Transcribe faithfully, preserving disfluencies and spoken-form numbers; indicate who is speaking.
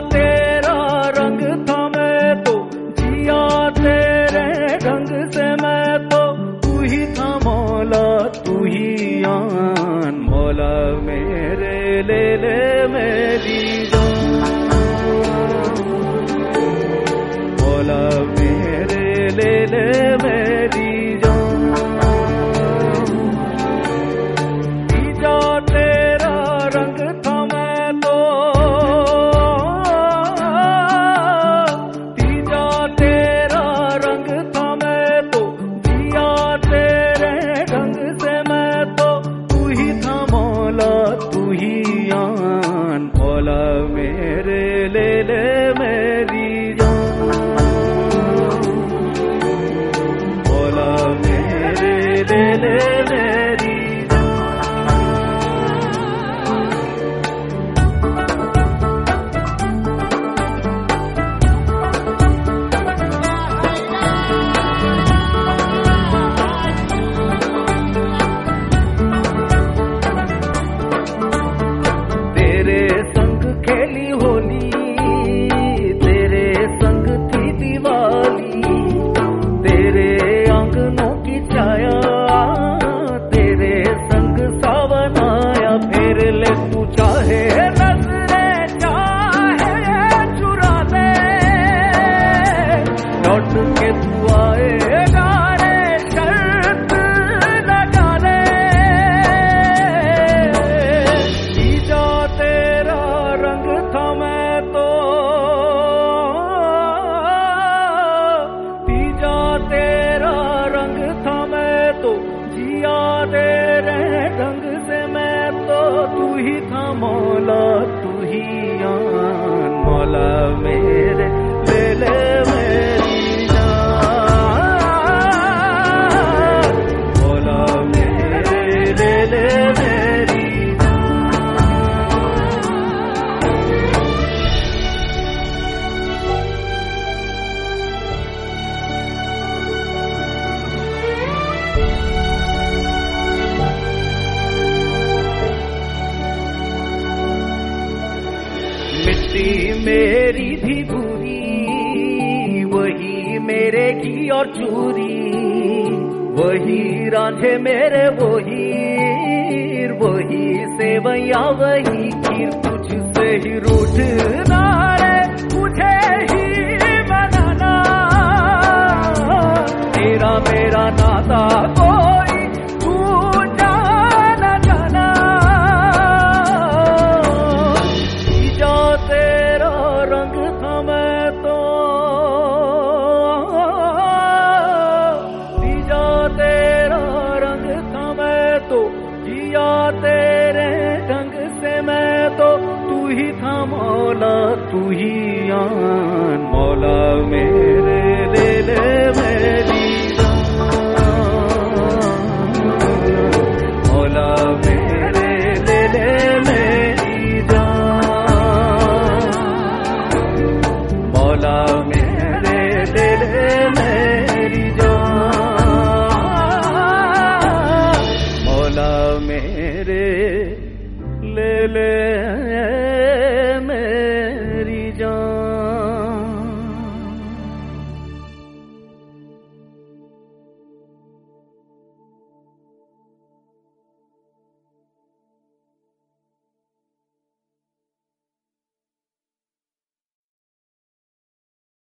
Speaker 1: तेरा रंग था मैं तो जिया तेरे ढंग से मैं तो, तू ही था मौला तू ही आन, मौला मेरे ले ले मेरी जान, मौला मेरे ले ले मेरी जान। तीजा तेरा रंग था मैं तो, तीजा तेरा रंग था मैं तो जिया तेरे ढंग से मैं तो, तू ही था मौला तू ही आन, मौला मेरे ले ले मेरी जान, मौला मेरे ले ले मेरी खेली होली, तेरे संग थी दिवाली, तेरे आंगनों की छाया, तेरे संग सावन आया, फिर ले तू चाहे नजरें चाहे चुरा ले, लौट के तू आएगा रे शर्त लगा ले। तीजा तेरा रंग था मैं तो, तीजा तेरा रंग था मैं तो जिया तेरे ढंग से मैं तो, तू ही था मौला तू ही आन, मौला मेरे ले ले मेरी जान, मौला मेरे ले ले मेरी मिट्टी मेरी भी भूरी, वही मेरे घी और चूरी, वही रांझे मेरे वही, वही सेवैया वही खीर, तुझसे ही रूठना रे मुझे ही बनाना, तेरा मेरा नाता कोई तू जाना जाना। तीजा तेरा रंग था मैं तो, तीजा तेरा रंग था मैं तो जिया तेरे ढंग से मैं तो, तू ही था मौला तू ही आन, मौला मेरे ले ले मेरी जान, मौला मेरे ले ले मेरी जान, मौला मेरे ले ले मेरी जान, मौला मेरे ले ले